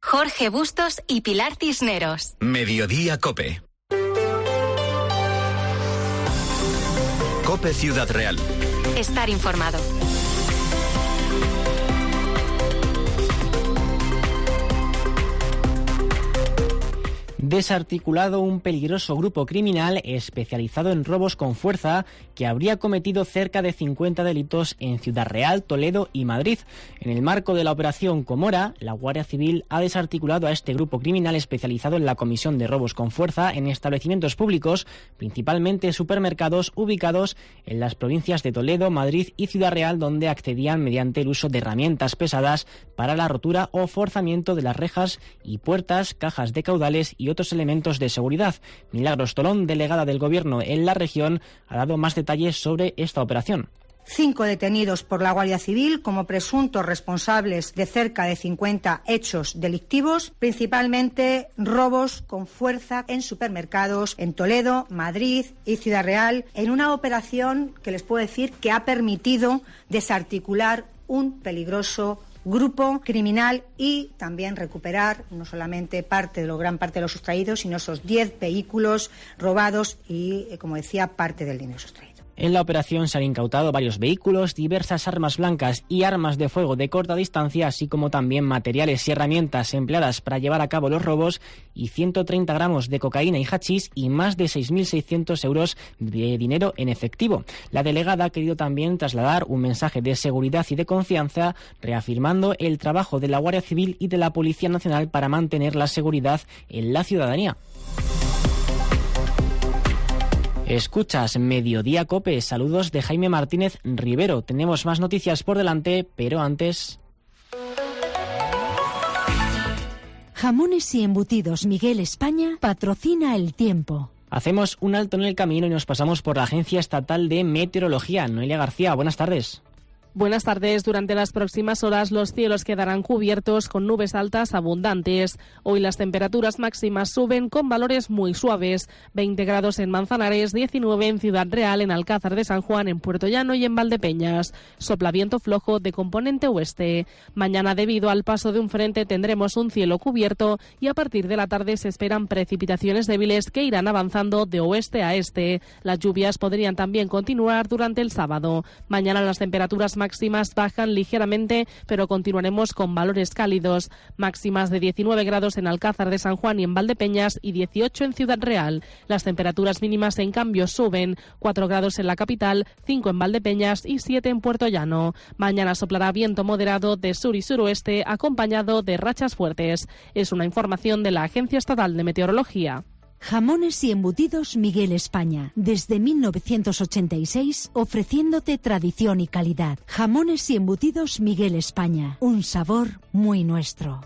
Jorge Bustos y Pilar Cisneros. Mediodía COPE. COPE Ciudad Real. Estar informado. Desarticulado un peligroso grupo criminal especializado en robos con fuerza que habría cometido cerca de 50 delitos en Ciudad Real, Toledo y Madrid. En el marco de la operación Comora, la Guardia Civil ha desarticulado a este grupo criminal especializado en la comisión de robos con fuerza en establecimientos públicos, principalmente supermercados ubicados en las provincias de Toledo, Madrid y Ciudad Real, donde accedían mediante el uso de herramientas pesadas para la rotura o forzamiento de las rejas y puertas, cajas de caudales y otros elementos de seguridad. Milagros Tolón, delegada del Gobierno en la región, ha dado más detalles sobre esta operación. 5 detenidos por la Guardia Civil como presuntos responsables de cerca de 50 hechos delictivos, principalmente robos con fuerza en supermercados en Toledo, Madrid y Ciudad Real, en una operación que les puedo decir que ha permitido desarticular un peligroso grupo criminal y también recuperar no solamente gran parte de los sustraídos, sino esos 10 vehículos robados y, como decía, parte del dinero sustraído. En la operación se han incautado varios vehículos, diversas armas blancas y armas de fuego de corta distancia, así como también materiales y herramientas empleadas para llevar a cabo los robos, y 130 gramos de cocaína y hachís y más de 6.600 euros de dinero en efectivo. La delegada ha querido también trasladar un mensaje de seguridad y de confianza, reafirmando el trabajo de la Guardia Civil y de la Policía Nacional para mantener la seguridad en la ciudadanía. Escuchas Mediodía COPE, saludos de Jaime Martínez Rivero. Tenemos más noticias por delante, pero antes... Jamones y embutidos Miguel España patrocina El Tiempo. Hacemos un alto en el camino y nos pasamos por la Agencia Estatal de Meteorología. Noelia García, buenas tardes. Buenas tardes. Durante las próximas horas los cielos quedarán cubiertos con nubes altas abundantes. Hoy las temperaturas máximas suben con valores muy suaves. 20 grados en Manzanares, 19 en Ciudad Real, en Alcázar de San Juan, en Puerto Llano y en Valdepeñas. Sopla viento flojo de componente oeste. Mañana, debido al paso de un frente, tendremos un cielo cubierto y a partir de la tarde se esperan precipitaciones débiles que irán avanzando de oeste a este. Las lluvias podrían también continuar durante el sábado. Mañana las temperaturas máximas bajan ligeramente, pero continuaremos con valores cálidos. Máximas de 19 grados en Alcázar de San Juan y en Valdepeñas y 18 en Ciudad Real. Las temperaturas mínimas, en cambio, suben. 4 grados en la capital, 5 en Valdepeñas y 7 en Puerto Llano. Mañana soplará viento moderado de sur y suroeste, acompañado de rachas fuertes. Es una información de la Agencia Estatal de Meteorología. Jamones y embutidos Miguel España, desde 1986, ofreciéndote tradición y calidad. Jamones y embutidos Miguel España, un sabor muy nuestro.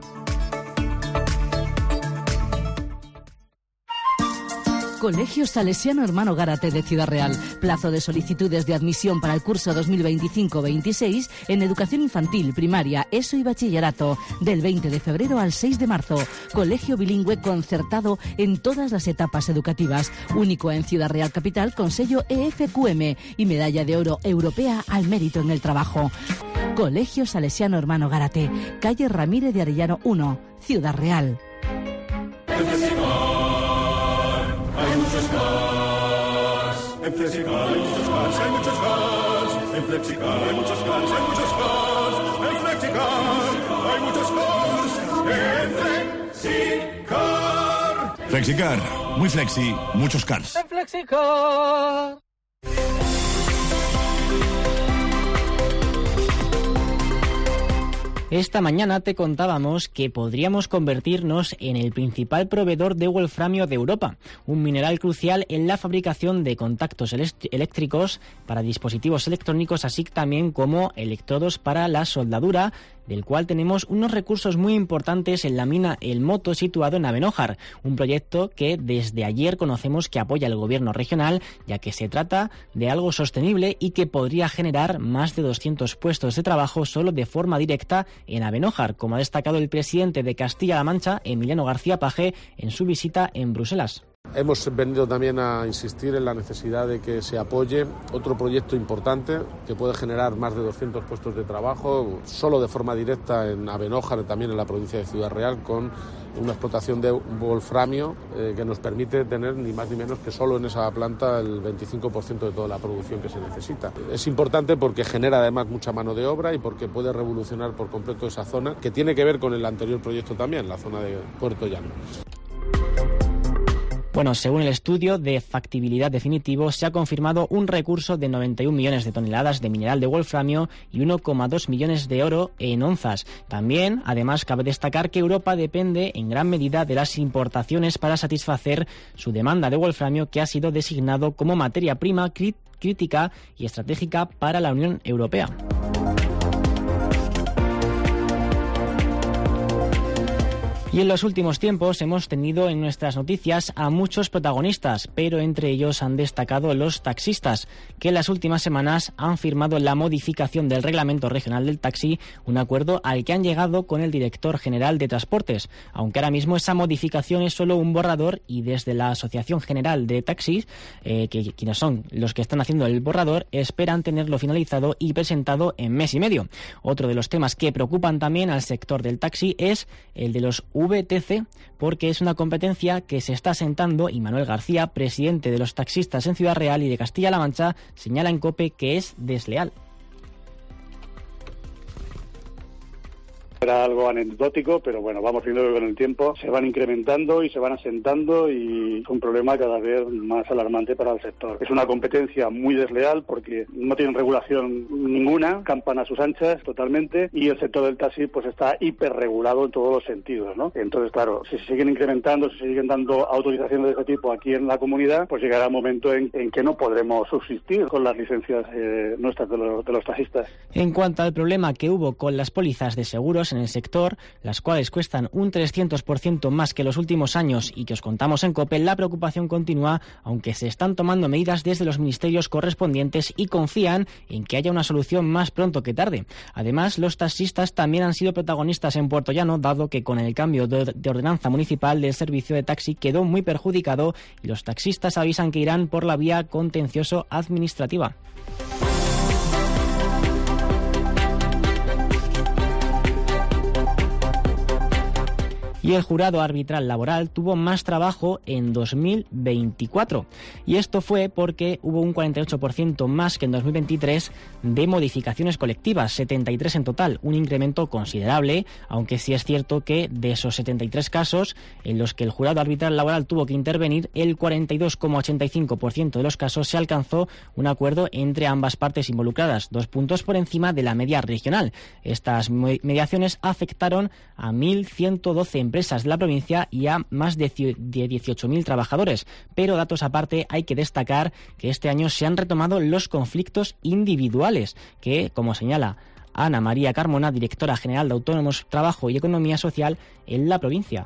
Colegio Salesiano Hermano Gárate de Ciudad Real. Plazo de solicitudes de admisión para el curso 2025-26 en educación infantil, primaria, ESO y bachillerato, del 20 de febrero al 6 de marzo. Colegio bilingüe concertado en todas las etapas educativas. Único en Ciudad Real Capital con sello EFQM y medalla de oro europea al mérito en el trabajo. Colegio Salesiano Hermano Gárate, calle Ramírez de Arellano 1, Ciudad Real. En Flexicar hay muchos cars, hay muchos cars. En Flexicar hay muchos cars, hay muchos cars. En Flexicar hay muchos cars. En Flexicar. Flexicar, muy flexi, muchos cars. En Flexicar. Esta mañana te contábamos que podríamos convertirnos en el principal proveedor de wolframio de Europa, un mineral crucial en la fabricación de contactos eléctricos para dispositivos electrónicos, así también como electrodos para la soldadura, del cual tenemos unos recursos muy importantes en la mina El Moto, situado en Abenójar, un proyecto que desde ayer conocemos que apoya el gobierno regional, ya que se trata de algo sostenible y que podría generar más de 200 puestos de trabajo solo de forma directa en Abenójar, como ha destacado el presidente de Castilla-La Mancha, Emiliano García Paje, en su visita en Bruselas. Hemos venido también a insistir en la necesidad de que se apoye otro proyecto importante que puede generar más de 200 puestos de trabajo, solo de forma directa en Abenójar, también en la provincia de Ciudad Real, con una explotación de wolframio que nos permite tener ni más ni menos que solo en esa planta el 25% de toda la producción que se necesita. Es importante porque genera además mucha mano de obra y porque puede revolucionar por completo esa zona, que tiene que ver con el anterior proyecto también, la zona de Puerto Llano. Bueno, según el estudio de factibilidad definitivo, se ha confirmado un recurso de 91 millones de toneladas de mineral de wolframio y 1,2 millones de oro en onzas. También, además, cabe destacar que Europa depende en gran medida de las importaciones para satisfacer su demanda de wolframio, que ha sido designado como materia prima crítica y estratégica para la Unión Europea. Y en los últimos tiempos hemos tenido en nuestras noticias a muchos protagonistas, pero entre ellos han destacado los taxistas, que en las últimas semanas han firmado la modificación del Reglamento Regional del Taxi, un acuerdo al que han llegado con el director general de Transportes, aunque ahora mismo esa modificación es solo un borrador y desde la Asociación General de Taxis, quienes son los que están haciendo el borrador, esperan tenerlo finalizado y presentado en mes y medio. Otro de los temas que preocupan también al sector del taxi es el de los VTC, porque es una competencia que se está asentando y Manuel García, presidente de los taxistas en Ciudad Real y de Castilla-La Mancha, señala en COPE que es desleal. Era algo anecdótico, pero bueno, vamos viendo que con el tiempo se van incrementando y se van asentando y es un problema cada vez más alarmante para el sector. Es una competencia muy desleal porque no tienen regulación ninguna, campan a sus anchas totalmente y el sector del taxi pues está hiperregulado en todos los sentidos, ¿no? Entonces, claro, si se siguen incrementando, si se siguen dando autorizaciones de este tipo aquí en la comunidad, pues llegará un momento en que no podremos subsistir con las licencias nuestras de los taxistas. En cuanto al problema que hubo con las pólizas de seguros en el sector, las cuales cuestan un 300% más que los últimos años y que os contamos en COPE, la preocupación continúa, aunque se están tomando medidas desde los ministerios correspondientes y confían en que haya una solución más pronto que tarde. Además, los taxistas también han sido protagonistas en Puerto Llano, dado que con el cambio de ordenanza municipal del servicio de taxi quedó muy perjudicado y los taxistas avisan que irán por la vía contencioso-administrativa. Y el jurado arbitral laboral tuvo más trabajo en 2024. Y esto fue porque hubo un 48% más que en 2023 de modificaciones colectivas, 73 en total, un incremento considerable, aunque sí es cierto que de esos 73 casos en los que el jurado arbitral laboral tuvo que intervenir, el 42,85% de los casos se alcanzó un acuerdo entre ambas partes involucradas, 2 puntos por encima de la media regional. Estas mediaciones afectaron a 1.112 empresas de la provincia y a más de 18.000 trabajadores. Pero datos aparte, hay que destacar que este año se han retomado los conflictos individuales, que, como señala Ana María Carmona, directora general de Autónomos, Trabajo y Economía Social en la provincia.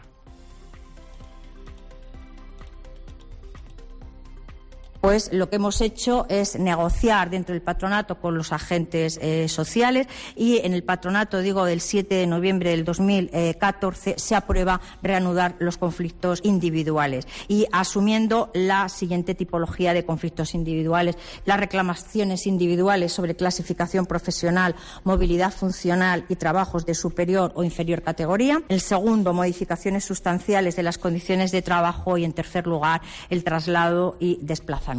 Pues lo que hemos hecho es negociar dentro del patronato con los agentes sociales y en el patronato, del 7 de noviembre del 2014 se aprueba reanudar los conflictos individuales y asumiendo la siguiente tipología de conflictos individuales: las reclamaciones individuales sobre clasificación profesional, movilidad funcional y trabajos de superior o inferior categoría. El segundo, modificaciones sustanciales de las condiciones de trabajo y, en tercer lugar, el traslado y desplazamiento.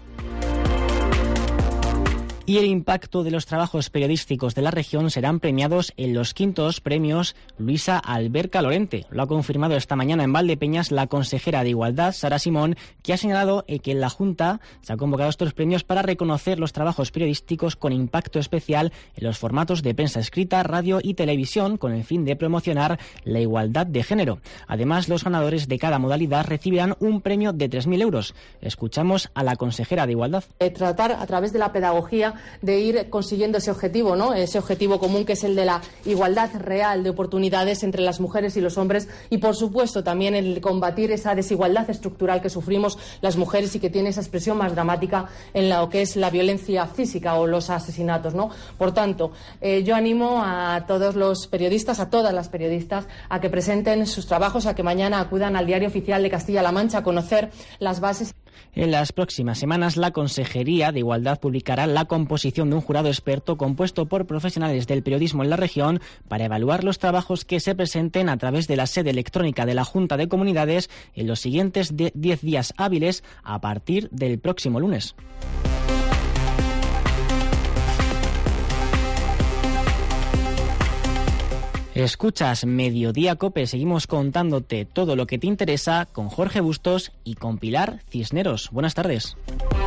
Y el impacto de los trabajos periodísticos de la región serán premiados en los 5º premios Luisa Alberca Lorente. Lo ha confirmado esta mañana en Valdepeñas la consejera de Igualdad, Sara Simón, que ha señalado que en la Junta se han convocado estos premios para reconocer los trabajos periodísticos con impacto especial en los formatos de prensa escrita, radio y televisión, con el fin de promocionar la igualdad de género. Además, los ganadores de cada modalidad recibirán un premio de 3.000 euros. Escuchamos a la consejera de Igualdad. Tratar a través de la pedagogía de ir consiguiendo ese objetivo, ¿no? Ese objetivo común que es el de la igualdad real de oportunidades entre las mujeres y los hombres y, por supuesto, también el combatir esa desigualdad estructural que sufrimos las mujeres y que tiene esa expresión más dramática en lo que es la violencia física o los asesinatos, ¿no? Por tanto, yo animo a todos los periodistas, a todas las periodistas, a que presenten sus trabajos, a que mañana acudan al Diario Oficial de Castilla-La Mancha a conocer las bases. En las próximas semanas, la Consejería de Igualdad publicará la composición de un jurado experto compuesto por profesionales del periodismo en la región para evaluar los trabajos que se presenten a través de la sede electrónica de la Junta de Comunidades en los siguientes 10 días hábiles a partir del próximo lunes. Escuchas Mediodía COPE, seguimos contándote todo lo que te interesa con Jorge Bustos y con Pilar Cisneros. Buenas tardes.